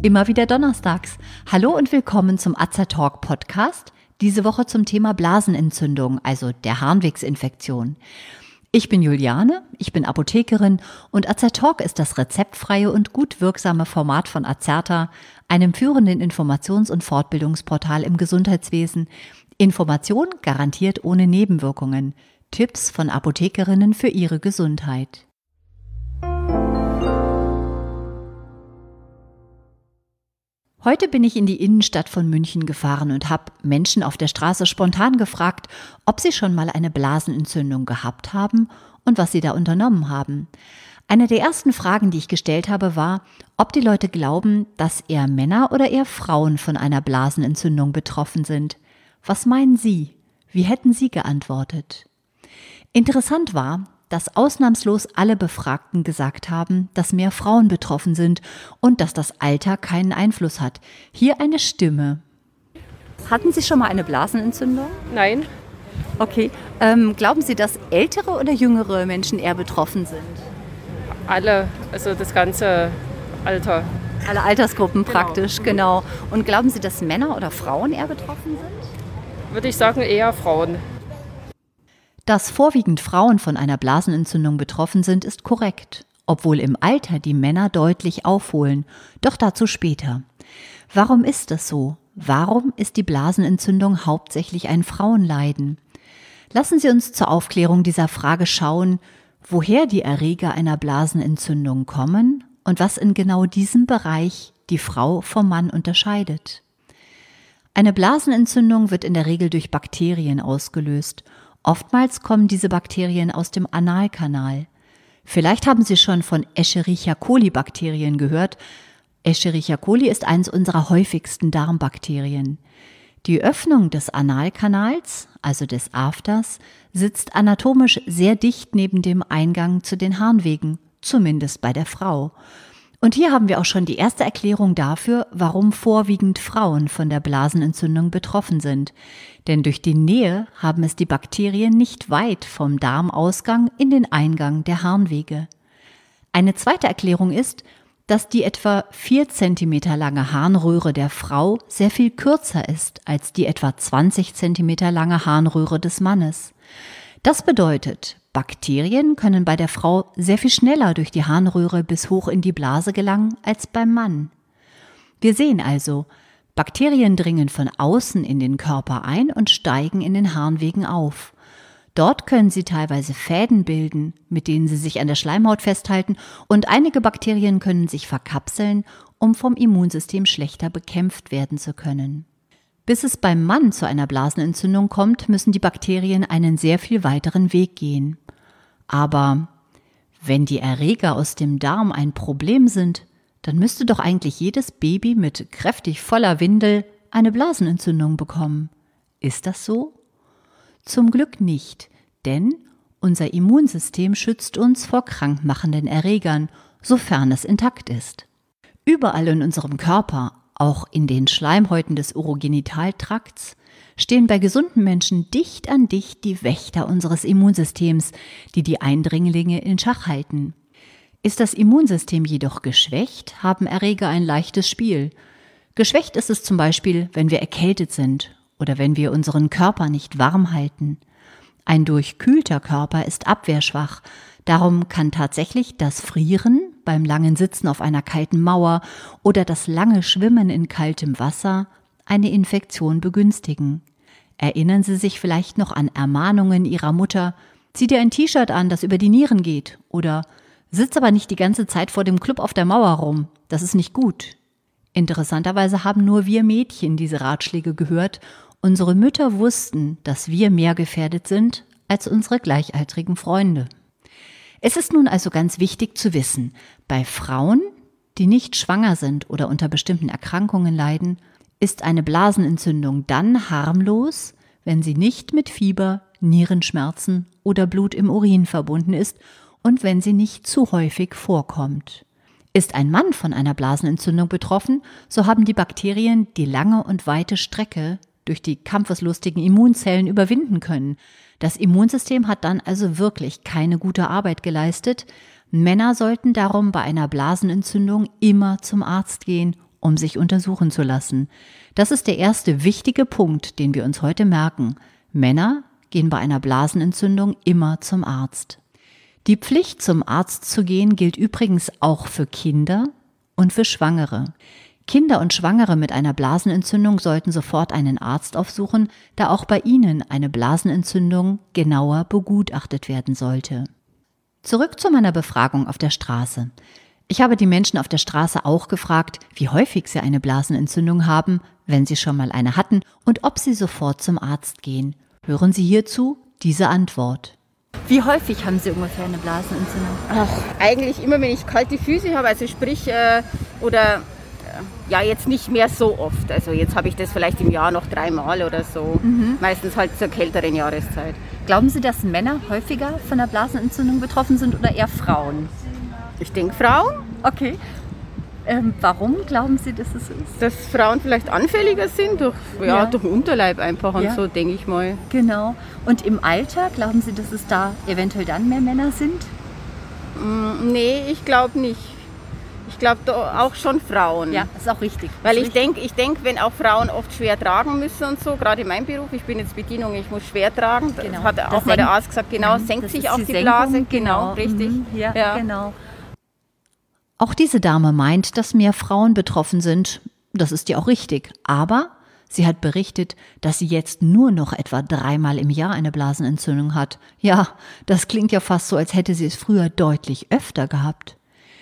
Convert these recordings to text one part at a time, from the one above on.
Immer wieder donnerstags. Hallo und willkommen zum Azertalk Podcast. Diese Woche zum Thema Blasenentzündung, also der Harnwegsinfektion. Ich bin Juliane, ich bin Apothekerin und Azertalk ist das rezeptfreie und gut wirksame Format von Azerta, einem führenden Informations- und Fortbildungsportal im Gesundheitswesen. Information garantiert ohne Nebenwirkungen. Tipps von Apothekerinnen für ihre Gesundheit. Heute bin ich in die Innenstadt von München gefahren und habe Menschen auf der Straße spontan gefragt, ob sie schon mal eine Blasenentzündung gehabt haben und was sie da unternommen haben. Eine der ersten Fragen, die ich gestellt habe, war, ob die Leute glauben, dass eher Männer oder eher Frauen von einer Blasenentzündung betroffen sind. Was meinen Sie? Wie hätten Sie geantwortet? Interessant war, dass ausnahmslos alle Befragten gesagt haben, dass mehr Frauen betroffen sind und dass das Alter keinen Einfluss hat. Hier eine Stimme. Hatten Sie schon mal eine Blasenentzündung? Nein. Okay. Glauben Sie, dass ältere oder jüngere Menschen eher betroffen sind? Alle, also das ganze Alter. Alle Altersgruppen praktisch, genau. Und glauben Sie, dass Männer oder Frauen eher betroffen sind? Würde ich sagen, eher Frauen. Dass vorwiegend Frauen von einer Blasenentzündung betroffen sind, ist korrekt, obwohl im Alter die Männer deutlich aufholen, doch dazu später. Warum ist das so? Warum ist die Blasenentzündung hauptsächlich ein Frauenleiden? Lassen Sie uns zur Aufklärung dieser Frage schauen, woher die Erreger einer Blasenentzündung kommen und was in genau diesem Bereich die Frau vom Mann unterscheidet. Eine Blasenentzündung wird in der Regel durch Bakterien ausgelöst. Oftmals kommen diese Bakterien aus dem Analkanal. Vielleicht haben Sie schon von Escherichia coli Bakterien gehört. Escherichia coli ist eines unserer häufigsten Darmbakterien. Die Öffnung des Analkanals, also des Afters, sitzt anatomisch sehr dicht neben dem Eingang zu den Harnwegen, zumindest bei der Frau. Und hier haben wir auch schon die erste Erklärung dafür, warum vorwiegend Frauen von der Blasenentzündung betroffen sind. Denn durch die Nähe haben es die Bakterien nicht weit vom Darmausgang in den Eingang der Harnwege. Eine zweite Erklärung ist, dass die etwa 4 cm lange Harnröhre der Frau sehr viel kürzer ist als die etwa 20 cm lange Harnröhre des Mannes. Das bedeutet, Bakterien können bei der Frau sehr viel schneller durch die Harnröhre bis hoch in die Blase gelangen als beim Mann. Wir sehen also, Bakterien dringen von außen in den Körper ein und steigen in den Harnwegen auf. Dort können sie teilweise Fäden bilden, mit denen sie sich an der Schleimhaut festhalten, und einige Bakterien können sich verkapseln, um vom Immunsystem schlechter bekämpft werden zu können. Bis es beim Mann zu einer Blasenentzündung kommt, müssen die Bakterien einen sehr viel weiteren Weg gehen. Aber wenn die Erreger aus dem Darm ein Problem sind, dann müsste doch eigentlich jedes Baby mit kräftig voller Windel eine Blasenentzündung bekommen. Ist das so? Zum Glück nicht, denn unser Immunsystem schützt uns vor krankmachenden Erregern, sofern es intakt ist. Überall in unserem Körper, auch in den Schleimhäuten des Urogenitaltrakts, stehen bei gesunden Menschen dicht an dicht die Wächter unseres Immunsystems, die die Eindringlinge in Schach halten. Ist das Immunsystem jedoch geschwächt, haben Erreger ein leichtes Spiel. Geschwächt ist es zum Beispiel, wenn wir erkältet sind oder wenn wir unseren Körper nicht warm halten. Ein durchkühlter Körper ist abwehrschwach, darum kann tatsächlich das Frieren beim langen Sitzen auf einer kalten Mauer oder das lange Schwimmen in kaltem Wasser eine Infektion begünstigen. Erinnern Sie sich vielleicht noch an Ermahnungen Ihrer Mutter, zieh dir ein T-Shirt an, das über die Nieren geht, oder sitz aber nicht die ganze Zeit vor dem Club auf der Mauer rum, das ist nicht gut. Interessanterweise haben nur wir Mädchen diese Ratschläge gehört. Unsere Mütter wussten, dass wir mehr gefährdet sind als unsere gleichaltrigen Freunde. Es ist nun also ganz wichtig zu wissen, bei Frauen, die nicht schwanger sind oder unter bestimmten Erkrankungen leiden, ist eine Blasenentzündung dann harmlos, wenn sie nicht mit Fieber, Nierenschmerzen oder Blut im Urin verbunden ist und wenn sie nicht zu häufig vorkommt. Ist ein Mann von einer Blasenentzündung betroffen, so haben die Bakterien die lange und weite Strecke durch die kampfeslustigen Immunzellen überwinden können. Das Immunsystem hat dann also wirklich keine gute Arbeit geleistet. Männer sollten darum bei einer Blasenentzündung immer zum Arzt gehen, um sich untersuchen zu lassen. Das ist der erste wichtige Punkt, den wir uns heute merken. Männer gehen bei einer Blasenentzündung immer zum Arzt. Die Pflicht, zum Arzt zu gehen, gilt übrigens auch für Kinder und für Schwangere. Kinder und Schwangere mit einer Blasenentzündung sollten sofort einen Arzt aufsuchen, da auch bei ihnen eine Blasenentzündung genauer begutachtet werden sollte. Zurück zu meiner Befragung auf der Straße. Ich habe die Menschen auf der Straße auch gefragt, wie häufig sie eine Blasenentzündung haben, wenn sie schon mal eine hatten, und ob sie sofort zum Arzt gehen. Hören Sie hierzu diese Antwort. Wie häufig haben Sie ungefähr eine Blasenentzündung? Eigentlich immer, wenn ich kalte Füße habe, also sprich, jetzt nicht mehr so oft. Also jetzt habe ich das vielleicht im Jahr noch 3-mal oder so. Meistens halt zur kälteren Jahreszeit. Glauben Sie, dass Männer häufiger von der Blasenentzündung betroffen sind oder eher Frauen? Ich denke Frauen. Okay. Warum glauben Sie, dass es so ist? Dass Frauen vielleicht anfälliger sind durch den Unterleib einfach und so, denke ich mal. Genau. Und im Alter, glauben Sie, dass es da eventuell dann mehr Männer sind? Nee, ich glaube nicht. Ich glaube auch schon Frauen. Ja, ist auch richtig. Weil ich denke, wenn auch Frauen oft schwer tragen müssen und so, gerade in meinem Beruf, ich bin jetzt Bedienung, ich muss schwer tragen. Genau. Das hat auch mal der Arzt gesagt, genau, senkt sich auch die Blase. Genau, richtig. Ja, genau. Auch diese Dame meint, dass mehr Frauen betroffen sind. Das ist ja auch richtig. Aber sie hat berichtet, dass sie jetzt nur noch etwa 3-mal im Jahr eine Blasenentzündung hat. Ja, das klingt ja fast so, als hätte sie es früher deutlich öfter gehabt.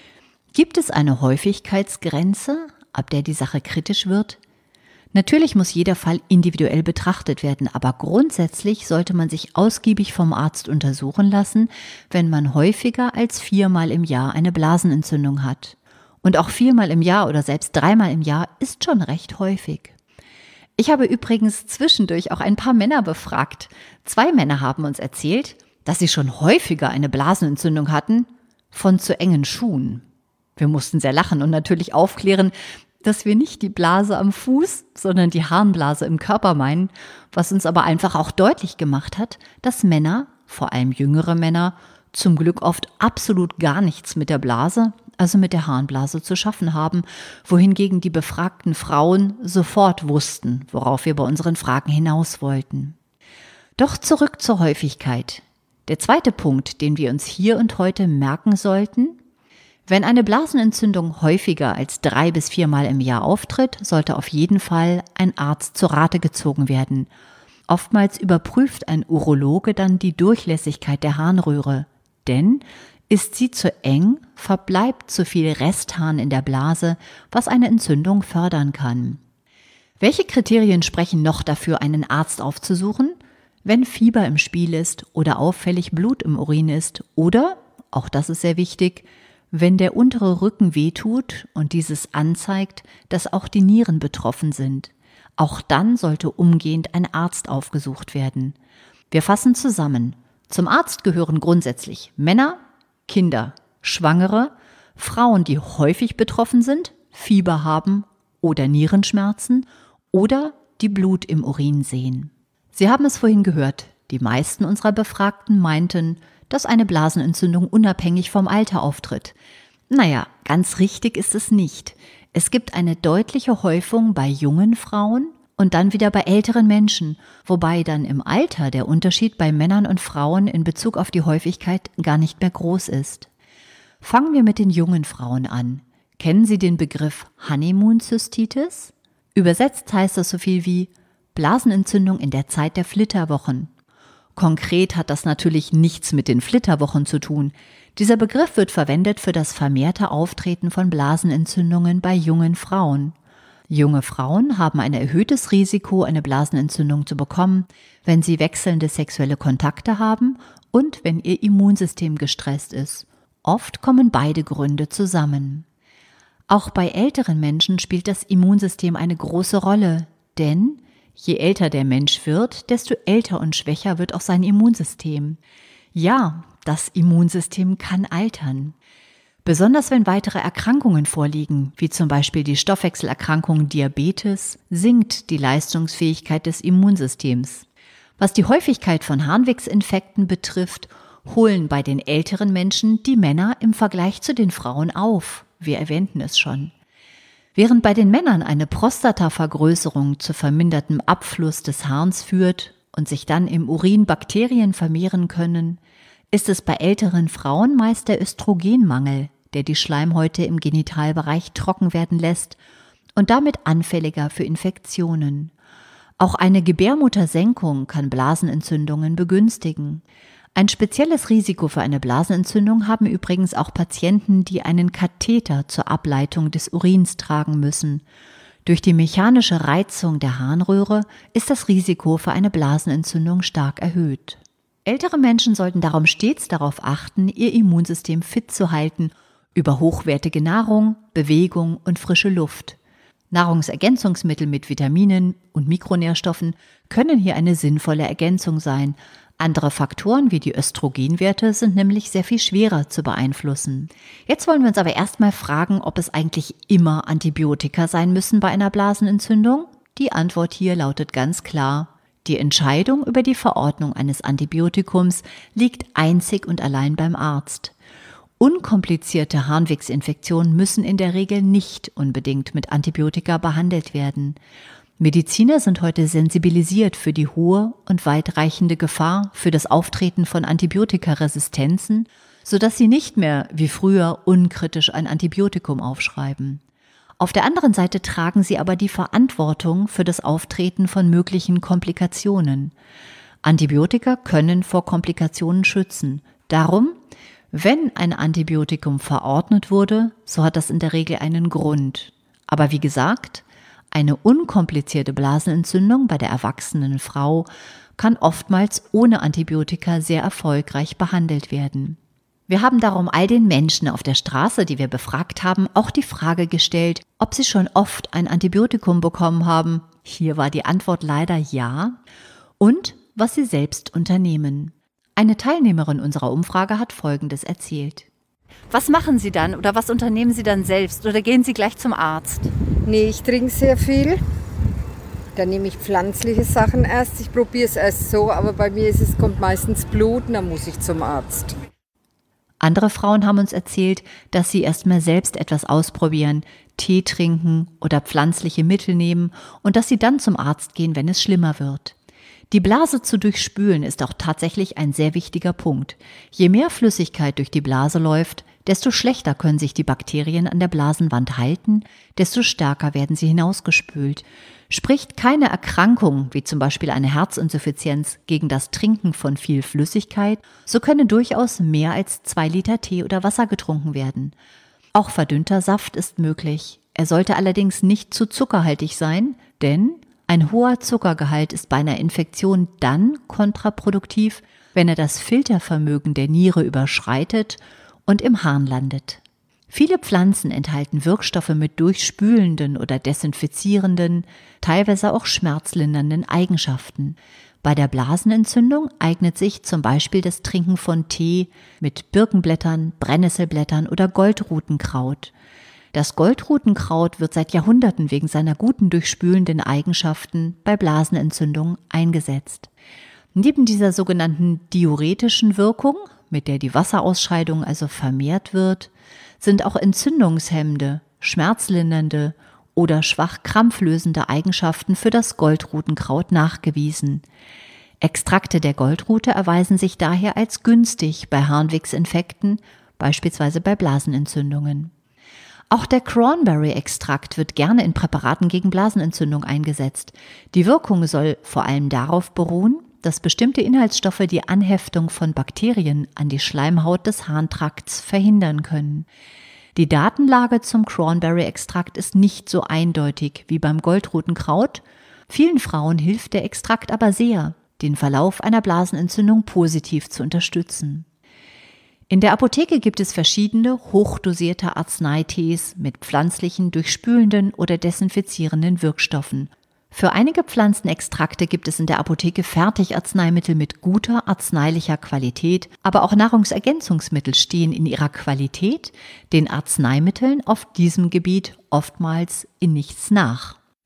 Gibt es eine Häufigkeitsgrenze, ab der die Sache kritisch wird? Natürlich muss jeder Fall individuell betrachtet werden, aber grundsätzlich sollte man sich ausgiebig vom Arzt untersuchen lassen, wenn man häufiger als 4-mal im Jahr eine Blasenentzündung hat. Und auch 4-mal im Jahr oder selbst 3-mal im Jahr ist schon recht häufig. Ich habe übrigens zwischendurch auch ein paar Männer befragt. 2 Männer haben uns erzählt, dass sie schon häufiger eine Blasenentzündung hatten von zu engen Schuhen. Wir mussten sehr lachen und natürlich aufklären, dass wir nicht die Blase am Fuß, sondern die Harnblase im Körper meinen, was uns aber einfach auch deutlich gemacht hat, dass Männer, vor allem jüngere Männer, zum Glück oft absolut gar nichts mit der Blase, also mit der Harnblase zu schaffen haben, wohingegen die befragten Frauen sofort wussten, worauf wir bei unseren Fragen hinaus wollten. Doch zurück zur Häufigkeit. Der zweite Punkt, den wir uns hier und heute merken sollten: Wenn eine Blasenentzündung häufiger als 3 bis 4-mal im Jahr auftritt, sollte auf jeden Fall ein Arzt zur Rate gezogen werden. Oftmals überprüft ein Urologe dann die Durchlässigkeit der Harnröhre. Denn ist sie zu eng, verbleibt zu viel Restharn in der Blase, was eine Entzündung fördern kann. Welche Kriterien sprechen noch dafür, einen Arzt aufzusuchen? Wenn Fieber im Spiel ist oder auffällig Blut im Urin ist oder, auch das ist sehr wichtig, wenn der untere Rücken wehtut und dieses anzeigt, dass auch die Nieren betroffen sind. Auch dann sollte umgehend ein Arzt aufgesucht werden. Wir fassen zusammen. Zum Arzt gehören grundsätzlich Männer, Kinder, Schwangere, Frauen, die häufig betroffen sind, Fieber haben oder Nierenschmerzen oder die Blut im Urin sehen. Sie haben es vorhin gehört, die meisten unserer Befragten meinten, dass eine Blasenentzündung unabhängig vom Alter auftritt. Naja, ganz richtig ist es nicht. Es gibt eine deutliche Häufung bei jungen Frauen und dann wieder bei älteren Menschen, wobei dann im Alter der Unterschied bei Männern und Frauen in Bezug auf die Häufigkeit gar nicht mehr groß ist. Fangen wir mit den jungen Frauen an. Kennen Sie den Begriff Honeymoon-Zystitis? Übersetzt heißt das so viel wie Blasenentzündung in der Zeit der Flitterwochen. Konkret hat das natürlich nichts mit den Flitterwochen zu tun. Dieser Begriff wird verwendet für das vermehrte Auftreten von Blasenentzündungen bei jungen Frauen. Junge Frauen haben ein erhöhtes Risiko, eine Blasenentzündung zu bekommen, wenn sie wechselnde sexuelle Kontakte haben und wenn ihr Immunsystem gestresst ist. Oft kommen beide Gründe zusammen. Auch bei älteren Menschen spielt das Immunsystem eine große Rolle, denn je älter der Mensch wird, desto älter und schwächer wird auch sein Immunsystem. Ja, das Immunsystem kann altern. Besonders wenn weitere Erkrankungen vorliegen, wie zum Beispiel die Stoffwechselerkrankung Diabetes, sinkt die Leistungsfähigkeit des Immunsystems. Was die Häufigkeit von Harnwegsinfekten betrifft, holen bei den älteren Menschen die Männer im Vergleich zu den Frauen auf. Wir erwähnten es schon. Während bei den Männern eine Prostatavergrößerung zu vermindertem Abfluss des Harns führt und sich dann im Urin Bakterien vermehren können, ist es bei älteren Frauen meist der Östrogenmangel, der die Schleimhäute im Genitalbereich trocken werden lässt und damit anfälliger für Infektionen. Auch eine Gebärmuttersenkung kann Blasenentzündungen begünstigen. Ein spezielles Risiko für eine Blasenentzündung haben übrigens auch Patienten, die einen Katheter zur Ableitung des Urins tragen müssen. Durch die mechanische Reizung der Harnröhre ist das Risiko für eine Blasenentzündung stark erhöht. Ältere Menschen sollten darum stets darauf achten, ihr Immunsystem fit zu halten über hochwertige Nahrung, Bewegung und frische Luft. Nahrungsergänzungsmittel mit Vitaminen und Mikronährstoffen können hier eine sinnvolle Ergänzung sein. Andere Faktoren wie die Östrogenwerte sind nämlich sehr viel schwerer zu beeinflussen. Jetzt wollen wir uns aber erstmal fragen, ob es eigentlich immer Antibiotika sein müssen bei einer Blasenentzündung? Die Antwort hier lautet ganz klar: Die Entscheidung über die Verordnung eines Antibiotikums liegt einzig und allein beim Arzt. Unkomplizierte Harnwegsinfektionen müssen in der Regel nicht unbedingt mit Antibiotika behandelt werden. Mediziner sind heute sensibilisiert für die hohe und weitreichende Gefahr für das Auftreten von Antibiotikaresistenzen, sodass sie nicht mehr wie früher unkritisch ein Antibiotikum aufschreiben. Auf der anderen Seite tragen sie aber die Verantwortung für das Auftreten von möglichen Komplikationen. Antibiotika können vor Komplikationen schützen. Darum, wenn ein Antibiotikum verordnet wurde, so hat das in der Regel einen Grund. Aber wie gesagt, eine unkomplizierte Blasenentzündung bei der erwachsenen Frau kann oftmals ohne Antibiotika sehr erfolgreich behandelt werden. Wir haben darum all den Menschen auf der Straße, die wir befragt haben, auch die Frage gestellt, ob sie schon oft ein Antibiotikum bekommen haben. Hier war die Antwort leider ja. Und was sie selbst unternehmen. Eine Teilnehmerin unserer Umfrage hat Folgendes erzählt. Was machen Sie dann oder was unternehmen Sie dann selbst oder gehen Sie gleich zum Arzt? Nee, ich trinke sehr viel. Dann nehme ich pflanzliche Sachen erst. Ich probiere es erst so, aber bei mir kommt meistens Blut und dann muss ich zum Arzt. Andere Frauen haben uns erzählt, dass sie erstmal selbst etwas ausprobieren, Tee trinken oder pflanzliche Mittel nehmen und dass sie dann zum Arzt gehen, wenn es schlimmer wird. Die Blase zu durchspülen ist auch tatsächlich ein sehr wichtiger Punkt. Je mehr Flüssigkeit durch die Blase läuft, desto schlechter können sich die Bakterien an der Blasenwand halten, desto stärker werden sie hinausgespült. Spricht keine Erkrankung, wie zum Beispiel eine Herzinsuffizienz, gegen das Trinken von viel Flüssigkeit, so können durchaus mehr als 2 Liter Tee oder Wasser getrunken werden. Auch verdünnter Saft ist möglich. Er sollte allerdings nicht zu zuckerhaltig sein, denn ein hoher Zuckergehalt ist bei einer Infektion dann kontraproduktiv, wenn er das Filtervermögen der Niere überschreitet und im Harn landet. Viele Pflanzen enthalten Wirkstoffe mit durchspülenden oder desinfizierenden, teilweise auch schmerzlindernden Eigenschaften. Bei der Blasenentzündung eignet sich zum Beispiel das Trinken von Tee mit Birkenblättern, Brennnesselblättern oder Goldrutenkraut. Das Goldrutenkraut wird seit Jahrhunderten wegen seiner guten durchspülenden Eigenschaften bei Blasenentzündungen eingesetzt. Neben dieser sogenannten diuretischen Wirkung, mit der die Wasserausscheidung also vermehrt wird, sind auch entzündungshemmende, schmerzlindernde oder schwach krampflösende Eigenschaften für das Goldrutenkraut nachgewiesen. Extrakte der Goldrute erweisen sich daher als günstig bei Harnwegsinfekten, beispielsweise bei Blasenentzündungen. Auch der Cranberry-Extrakt wird gerne in Präparaten gegen Blasenentzündung eingesetzt. Die Wirkung soll vor allem darauf beruhen, dass bestimmte Inhaltsstoffe die Anheftung von Bakterien an die Schleimhaut des Harntrakts verhindern können. Die Datenlage zum Cranberry-Extrakt ist nicht so eindeutig wie beim Goldrutenkraut. Vielen Frauen hilft der Extrakt aber sehr, den Verlauf einer Blasenentzündung positiv zu unterstützen. In der Apotheke gibt es verschiedene hochdosierte Arzneitees mit pflanzlichen, durchspülenden oder desinfizierenden Wirkstoffen. Für einige Pflanzenextrakte gibt es in der Apotheke Fertigarzneimittel mit guter arzneilicher Qualität, aber auch Nahrungsergänzungsmittel stehen in ihrer Qualität den Arzneimitteln auf diesem Gebiet oftmals in nichts nach.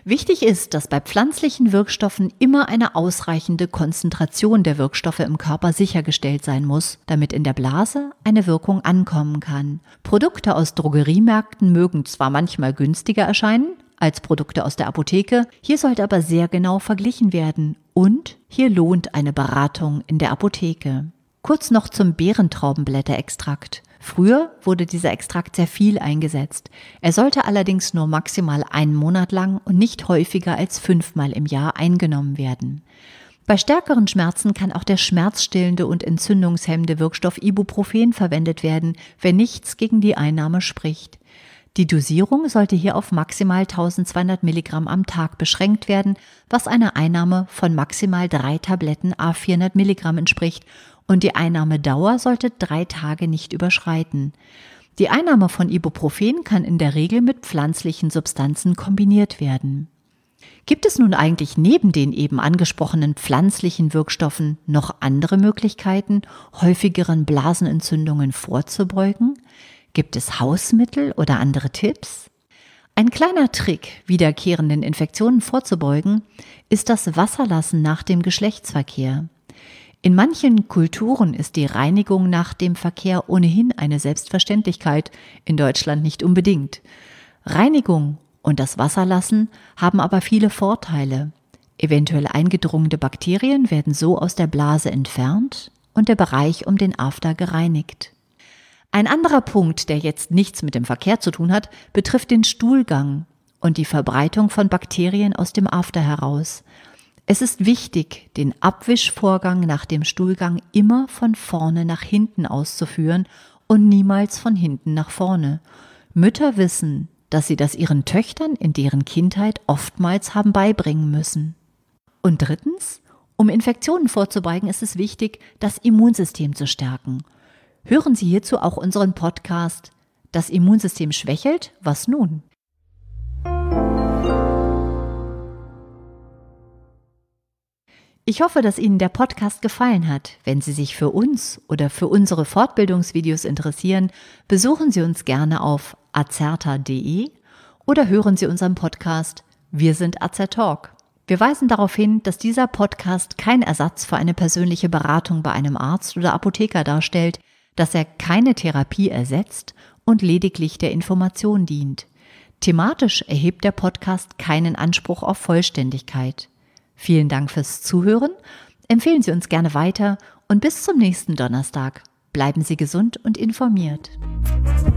Wichtig ist, dass bei pflanzlichen Wirkstoffen immer eine ausreichende Konzentration der Wirkstoffe im Körper sichergestellt sein muss, damit in der Blase eine Wirkung ankommen kann. Produkte aus Drogeriemärkten mögen zwar manchmal günstiger erscheinen als Produkte aus der Apotheke, hier sollte aber sehr genau verglichen werden und hier lohnt eine Beratung in der Apotheke. Kurz noch zum Beerentraubenblätterextrakt. Früher wurde dieser Extrakt sehr viel eingesetzt. Er sollte allerdings nur maximal 1 Monat lang und nicht häufiger als 5-mal im Jahr eingenommen werden. Bei stärkeren Schmerzen kann auch der schmerzstillende und entzündungshemmende Wirkstoff Ibuprofen verwendet werden, wenn nichts gegen die Einnahme spricht. Die Dosierung sollte hier auf maximal 1200 Milligramm am Tag beschränkt werden, was einer Einnahme von maximal 3 Tabletten à 400 Milligramm entspricht, und die Einnahmedauer sollte 3 Tage nicht überschreiten. Die Einnahme von Ibuprofen kann in der Regel mit pflanzlichen Substanzen kombiniert werden. Gibt es nun eigentlich neben den eben angesprochenen pflanzlichen Wirkstoffen noch andere Möglichkeiten, häufigeren Blasenentzündungen vorzubeugen? Gibt es Hausmittel oder andere Tipps? Ein kleiner Trick, wiederkehrenden Infektionen vorzubeugen, ist das Wasserlassen nach dem Geschlechtsverkehr. In manchen Kulturen ist die Reinigung nach dem Verkehr ohnehin eine Selbstverständlichkeit, in Deutschland nicht unbedingt. Reinigung und das Wasserlassen haben aber viele Vorteile. Eventuell eingedrungene Bakterien werden so aus der Blase entfernt und der Bereich um den After gereinigt. Ein anderer Punkt, der jetzt nichts mit dem Verkehr zu tun hat, betrifft den Stuhlgang und die Verbreitung von Bakterien aus dem After heraus. Es ist wichtig, den Abwischvorgang nach dem Stuhlgang immer von vorne nach hinten auszuführen und niemals von hinten nach vorne. Mütter wissen, dass sie das ihren Töchtern in deren Kindheit oftmals haben beibringen müssen. Und drittens, um Infektionen vorzubeugen, ist es wichtig, das Immunsystem zu stärken. Hören Sie hierzu auch unseren Podcast »Das Immunsystem schwächelt? Was nun?« Ich hoffe, dass Ihnen der Podcast gefallen hat. Wenn Sie sich für uns oder für unsere Fortbildungsvideos interessieren, besuchen Sie uns gerne auf azerta.de oder hören Sie unseren Podcast Wir sind Azertalk. Wir weisen darauf hin, dass dieser Podcast kein Ersatz für eine persönliche Beratung bei einem Arzt oder Apotheker darstellt, dass er keine Therapie ersetzt und lediglich der Information dient. Thematisch erhebt der Podcast keinen Anspruch auf Vollständigkeit. Vielen Dank fürs Zuhören, empfehlen Sie uns gerne weiter und bis zum nächsten Donnerstag. Bleiben Sie gesund und informiert.